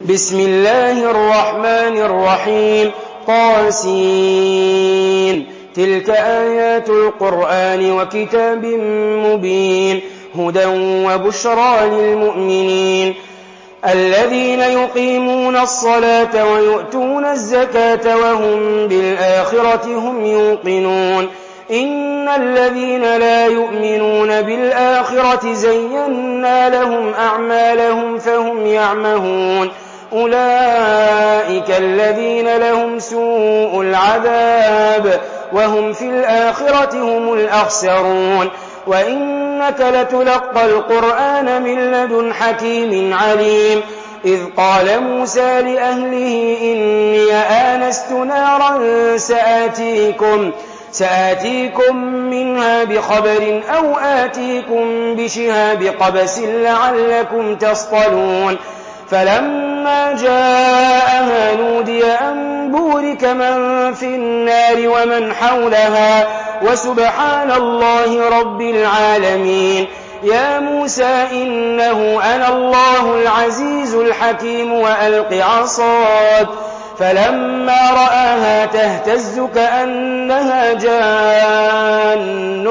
بسم الله الرحمن الرحيم طاسين تلك آيات القرآن وكتاب مبين هدى وبشرى للمؤمنين الذين يقيمون الصلاة ويؤتون الزكاة وهم بالآخرة هم يوقنون إن الذين لا يؤمنون بالآخرة زينا لهم أعمالهم فهم يعمهون أولئك الذين لهم سوء العذاب وهم في الآخرة هم الأخسرون وإنك لتلقى القرآن من لدن حكيم عليم إذ قال موسى لأهله إني آنست نارا سآتيكم منها بخبر أو آتيكم بشهاب قبس لعلكم تصطلون فلما جاءها نودي أن بورك من في النار ومن حولها وسبحان الله رب العالمين يا موسى إنه أنا الله العزيز الحكيم وألق عصاك فلما رآها تهتز كأنها جان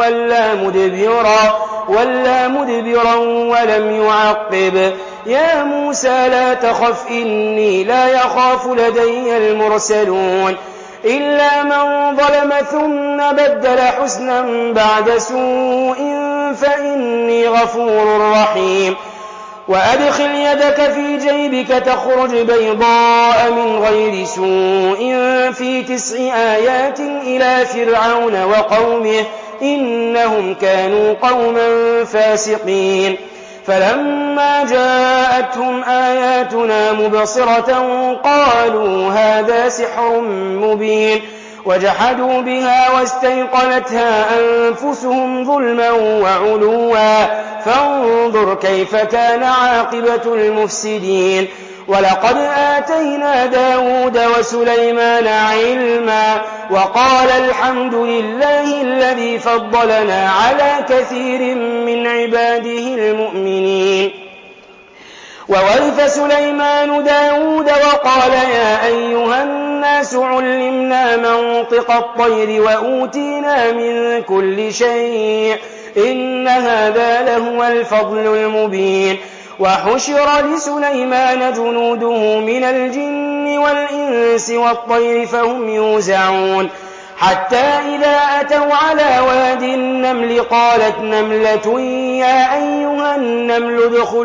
ولا مدبرا ولم يعقب يا موسى لا تخف إني لا يخاف لدي المرسلون إلا من ظلم ثم بدل حسنا بعد سوء فإني غفور رحيم وأدخل يدك في جيبك تخرج بيضاء من غير سوء في 9 آيات إلى فرعون وقومه إنهم كانوا قوما فاسقين فلما جاءتهم آياتنا مبصرة قالوا هذا سحر مبين وجحدوا بها واستيقنتها أنفسهم ظلما وعلوا فانظر كيف كان عاقبة المفسدين ولقد آتينا داود وسليمان علما وقال الحمد لله الذي فضلنا على كثير من عباده المؤمنين وورث سليمان داود وقال يا أيها الناس علمنا منطق الطير وأوتينا من كل شيء إن هذا لهو الفضل المبين وحشر لسليمان جنوده من الجن والإنس والطير فهم يوزعون حتى إذا أتوا على واد النمل قالت نملة يا أيها النمل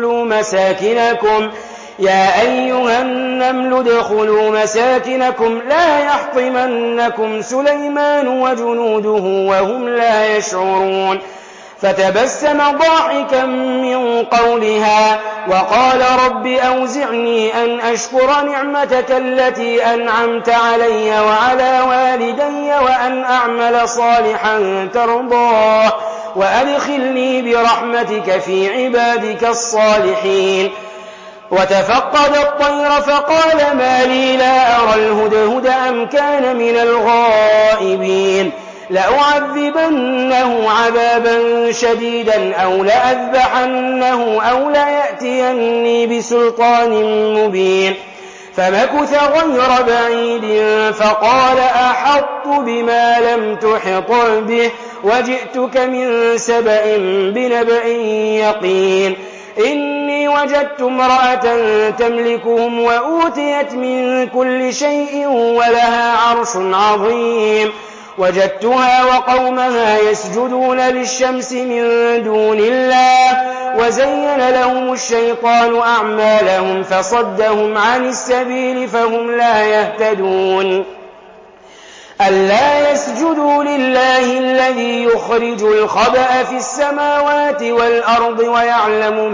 ادخلوا مساكنكم لا يحطمنكم سليمان وجنوده وهم لا يشعرون فتبسم ضاحكا من قولها وقال رب أوزعني أن أشكر نعمتك التي أنعمت علي وعلى والدي وأن أعمل صالحا ترضاه وأدخلني برحمتك في عبادك الصالحين وتفقد الطير فقال ما لي لا أرى الهدهد أم كان من الغائبين لأعذبنه عذابا شديدا أو لأذبحنه أو ليأتيني بسلطان مبين فمكث غير بعيد فقال أحطت بما لم تحط به وجئتك من سبأ بنبأ يقين إني وجدت امرأة تملكهم وأوتيت من كل شيء ولها عرش عظيم وجدتها وقومها يسجدون للشمس من دون الله وزين لهم الشيطان أعمالهم فصدهم عن السبيل فهم لا يهتدون ألا يسجدوا لله الذي يخرج الخبأ في السماوات والأرض ويعلم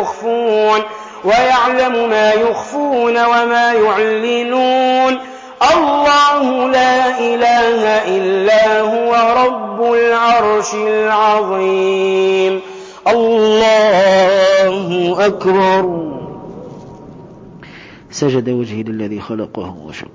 ما يخفون وما يعلنون الله لا إله إلا هو رب العرش العظيم الله أكبر سجد وجهي للذي خلقه وشق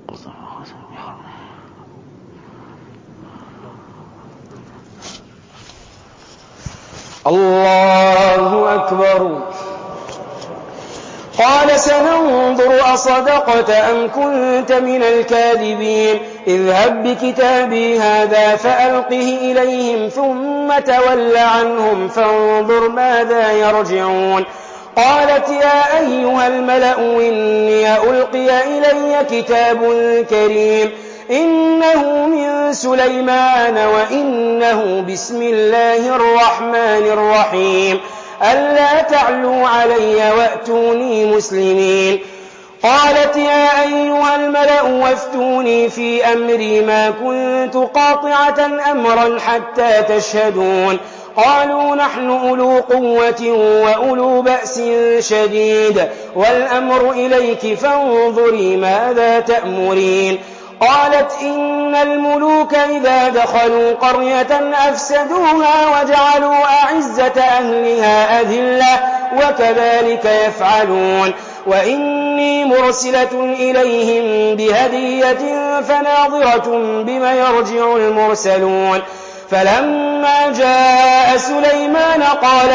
الله أكبر قال سننظر أصدقت أم كنت من الكاذبين اذهب بكتابي هذا فألقه إليهم ثم تول عنهم فانظر ماذا يرجعون قالت يا أيها الملأ إني ألقي إلي كتاب كريم إنه من سليمان وإنه بسم الله الرحمن الرحيم ألا تعلوا علي وأتوني مسلمين قالت يا أيها الملأ وافتوني في أمري ما كنت قاطعة أمرا حتى تشهدون قالوا نحن أولو قوة وأولو بأس شديد والأمر إليك فانظري ماذا تأمرين قالت إن الملوك إذا دخلوا قرية أفسدوها وجعلوا أعزة أهلها أذلة وكذلك يفعلون وإني مرسلة إليهم بهدية فناظرة بما يرجع المرسلون فلما جاء سليمان قال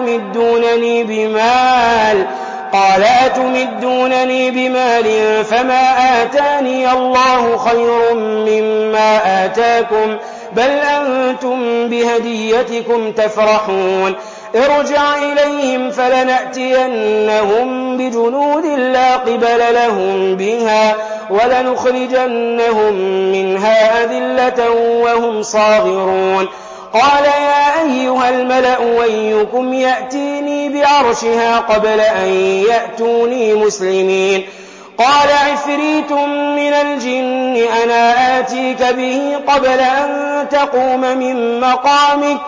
أتمدونني بمال فما آتاني الله خير مما آتاكم بل أنتم بهديتكم تفرحون ارجع إليهم فلنأتينهم بجنود لا قبل لهم بها ولنخرجنهم منها أذلة وهم صاغرون قال يا أيها الملأ أيكم يأتيني بعرشها قبل أن يأتوني مسلمين قال عفريت من الجن أنا آتيك به قبل أن تقوم من مقامك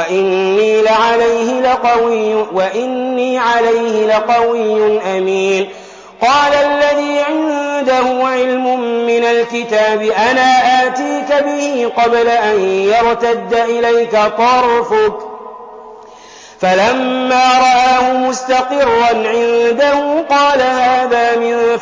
وإني عليه لقوي أمين قال الذي عنده علم من الكتاب أنا آتيك به قبل أن يرتد إليك طرفك فلما رآه مستقرا عنده قال هذا من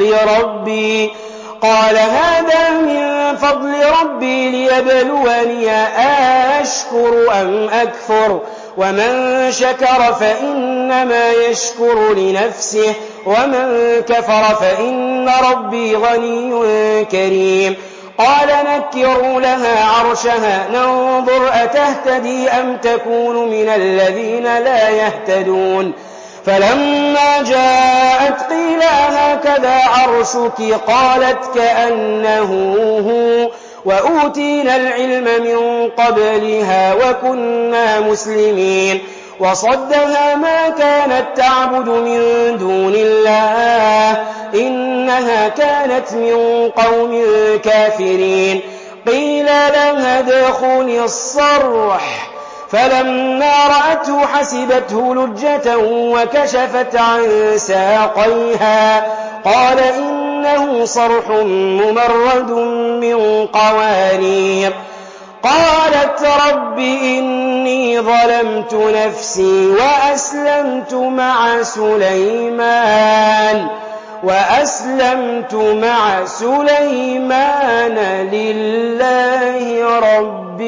فضل ربي ليبلوني أشكر أم أكفر ومن شكر فإنما يشكر لنفسه ومن كفر فإن ربي غني كريم قال نكروا لها عرشها ننظر أتهتدي أم تكون من الذين لا يهتدون فلما جاءت قيل أهكذا عرشك قالت كأنه هو وأوتينا العلم من قبلها وكنا مسلمين وصدها ما كانت تعبد من دون الله إنها كانت من قوم كافرين قيل لها ادخلي الصرح فلما رأته حسبته لجة وكشفت عن ساقيها قال إنه صرح ممرد من قوارير قالت رب إني ظلمت نفسي وأسلمت مع سليمان لله رب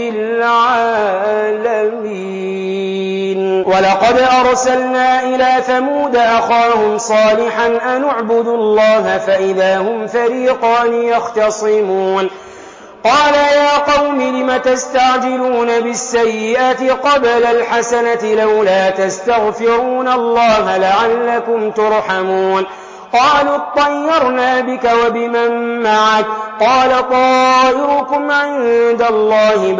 العالمين ولقد أرسلنا إلى ثمود أخاهم صالحا أن اعبدوا الله فإذا هم فريقان يختصمون قال يا قوم لم تستعجلون بالسيئة قبل الحسنة لولا تستغفرون الله لعلكم ترحمون قالوا اطيرنا بك وبمن معك قال طائركم عند الله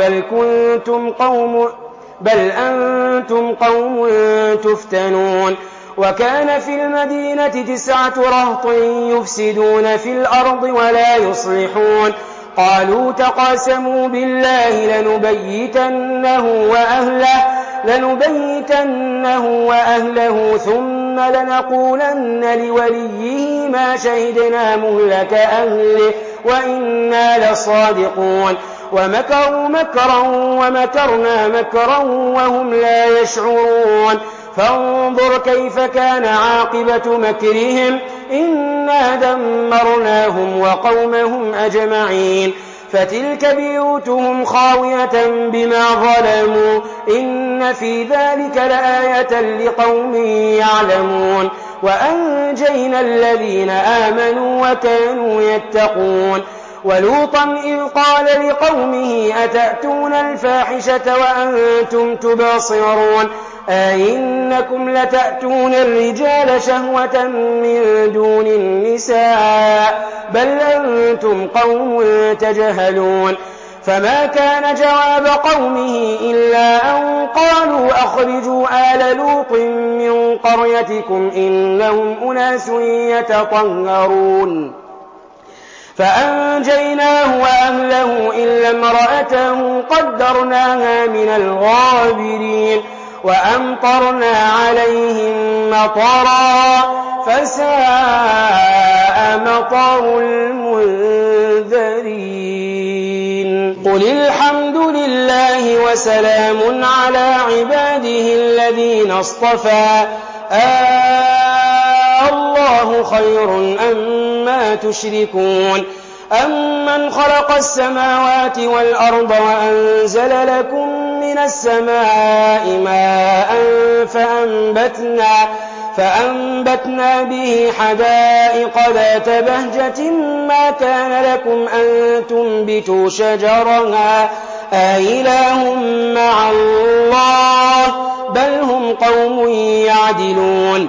بل أنتم قوم تفتنون وكان في المدينة 9 رهط يفسدون في الأرض ولا يصلحون قالوا تقاسموا بالله لنبيتنه وأهله ثم لنقولن لوليه ما شهدنا مهلك أهله وإنا لصادقون ومكروا مكرا ومكرنا مكرا وهم لا يشعرون فانظر كيف كان عاقبة مكرهم إنا دمرناهم وقومهم أجمعين فتلك بيوتهم خاوية بما ظلموا إن في ذلك لآية لقوم يعلمون وأنجينا الذين آمنوا وكانوا يتقون ولوطا إذ قال لقومه أتأتون الفاحشة وأنتم تبصرون أئنكم لتأتون الرجال شهوة من دون النساء بل أنتم قوم تجهلون فما كان جواب قومه إلا أن قالوا أخرجوا آل لوط من قريتكم إنهم أناس يتطهرون فأنجيناه وأهله إلا امرأته قدرناها من الغابرين وأمطرنا عليهم مطرا فساء مطر المنذرين قل الحمد لله وسلام على عباده الذين اصطفى الله خير أما تشركون أمن خلق السماوات والأرض وأنزل لكم من السماء ماء فأنبتنا به حدائق ذات بهجة ما كان لكم أن تنبتوا شجرها أإله مع الله بل هم قوم يعدلون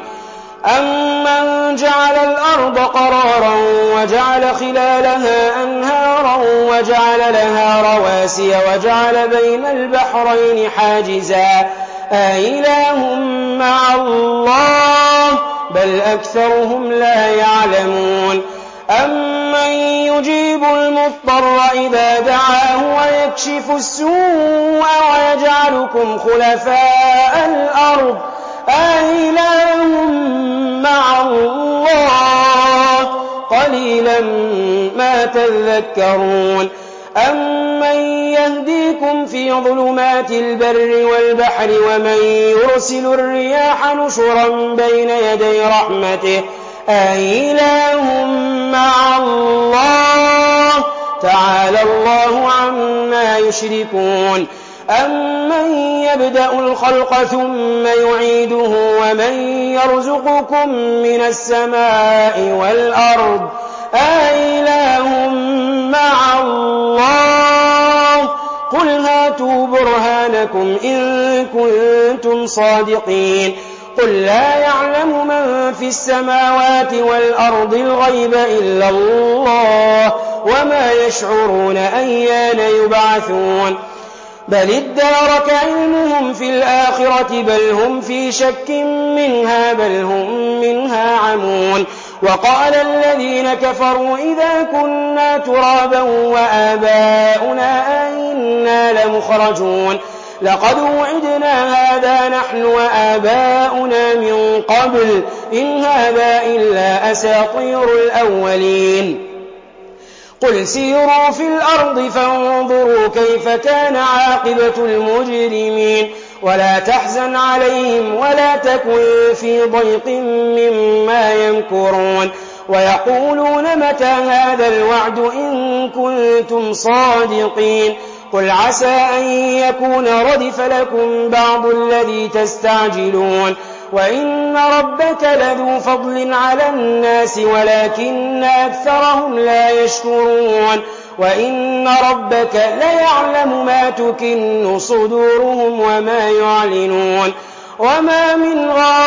أمن جعل الأرض قرارا وجعل خلالها أنهارا وجعل لها رواسي وجعل بين البحرين حاجزا أإله مع الله بل أكثرهم لا يعلمون أمن يجيب المضطر إذا دعاه ويكشف السوء ويجعلكم خلفاء الأرض أإله مع الله قليلا ما تذكرون أمن يهديكم في ظلمات البر والبحر ومن يرسل الرياح نشرا بين يدي رحمته أإله مع الله تعالى الله عما يشركون أمن يبدأ الخلق ثم يعيده ومن يرزقكم من السماء والأرض أإله مع الله قل هاتوا برهانكم إن كنتم صادقين قل لا يعلم من في السماوات والأرض الغيب إلا الله وما يشعرون أيان يبعثون بل ادارك علمهم في الآخرة بل هم في شك منها بل هم منها عمون وقال الذين كفروا إذا كنا ترابا وآباؤنا أئنا لمخرجون لقد وعدنا هذا نحن وآباؤنا من قبل إن هذا إلا أساطير الأولين قل سيروا في الأرض فانظروا كيف كان عاقبة المجرمين ولا تحزن عليهم ولا تكن في ضيق مما يمكرون ويقولون متى هذا الوعد إن كنتم صادقين قل عسى أن يكون ردف لكم بعض الذي تستعجلون وإن ربك لذو فضل على الناس ولكن أكثرهم لا يشكرون وإن ربك ليعلم ما تكن صدورهم وما يعلنون وما من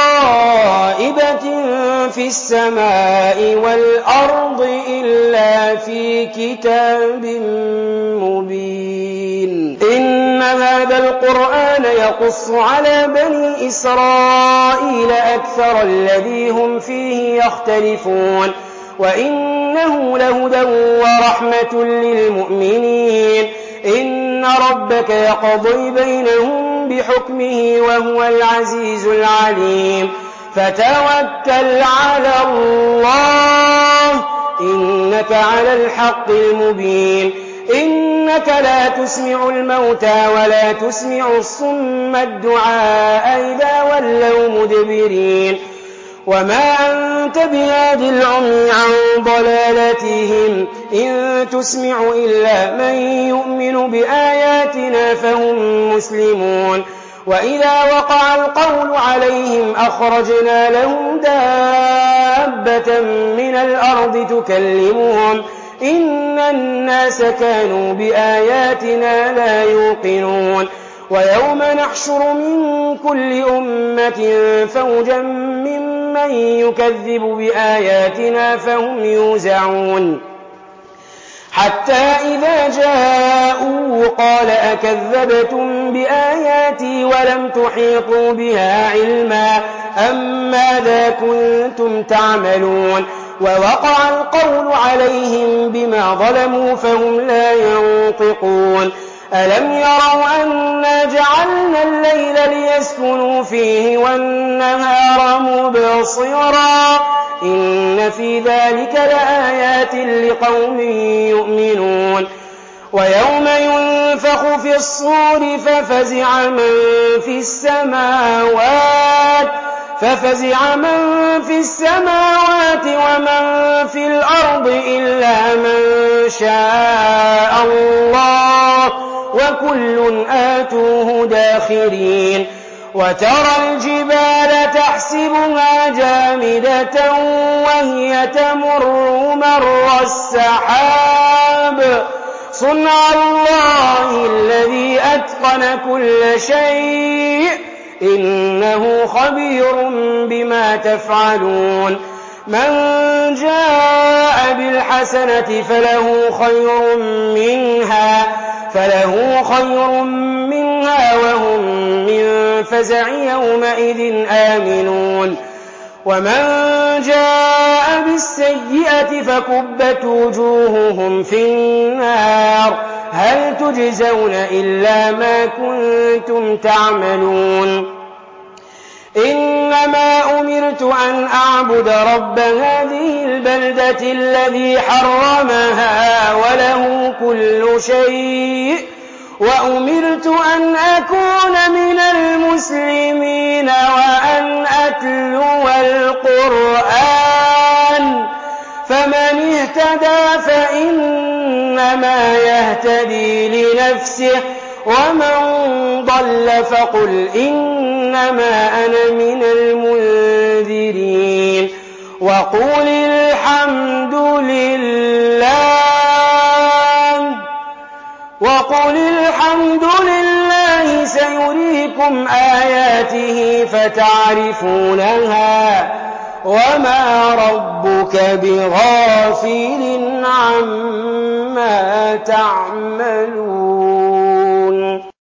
غائبة في السماء والأرض إلا في كتاب مبين إن هذا القرآن يقص على بني إسرائيل أكثر الذي هم فيه يختلفون وإنه لهدى ورحمة للمؤمنين إن ربك يقضي بينهم بحكمه وهو العزيز العليم فتوكل على الله إنك على الحق المبين إنك لا تسمع الموتى ولا تسمع الصم الدعاء إذا ولوا مدبرين وما أنت بهاد العمي عن ضلالتهم إن تسمع إلا من يؤمن بآياتنا فهم مسلمون وإذا وقع القول عليهم أخرجنا لهم دابة من الأرض تكلمهم إن الناس كانوا بآياتنا لا يوقنون ويوم نحشر من كل أمة فوجا ممن يكذب بآياتنا فهم يوزعون حتى إذا جاءوا قال أكذبتم بآياتي ولم تحيطوا بها علما أم ماذا كنتم تعملون ووقع القول عليهم بما ظلموا فهم لا ينطقون ألم يروا أنا جعلنا الليل ليسكنوا فيه والنهار مبصرا إن في ذلك لآيات لقوم يؤمنون ويوم ينفخ في الصور ففزع من في السماوات ومن في الأرض إلا من شاء الله وكل آتوه داخرين وترى الجبال تحسبها جامدة وهي تمر مر السحاب صنع الله الذي أتقن كل شيء إنه خبير بما تفعلون من جاء بالحسنة فله خير منها وهم من فزع يومئذ آمنون ومن جاء بالسيئة فكبت وجوههم في النار هل تجزون إلا ما كنتم تعملون إنما أمرت أن أعبد رب هذه البلدة الذي حرمها وله كل شيء وأمرت أن أكون من المسلمين وأن أتلو القرآن فمن اهتدى فإنما يهتدي لنفسه ومن ضل فقل إنما أنا من المنذرين وقل الحمد لله سيريكم آياته فتعرفونها وما ربك بغافل عما تعملون